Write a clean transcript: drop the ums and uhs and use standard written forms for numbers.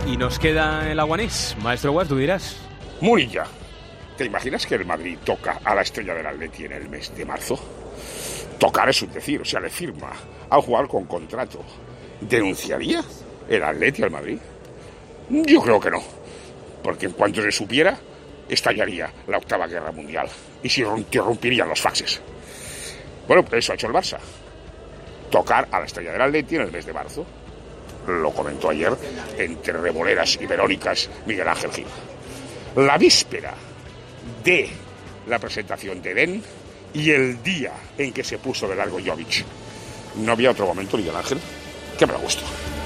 Y nos queda el Aguanís. Maestro Guas, tú dirás. Munilla, ¿te imaginas que el Madrid toca a la estrella del Atleti en el mes de marzo? Tocar es un decir, o sea, le firma a un jugador con contrato. ¿Denunciaría el Atleti al Madrid? Yo creo que no, porque en cuanto se supiera, estallaría la octava guerra mundial y se interrumpirían los faxes. Bueno, pues eso ha hecho el Barça. Tocar a la estrella del Atleti en el mes de marzo. Lo comentó ayer entre revoleras y verónicas Miguel Ángel Gil. La víspera de la presentación de Eden y el día en que se puso de largo Jovic. No había otro momento, Miguel Ángel, que me lo gustó.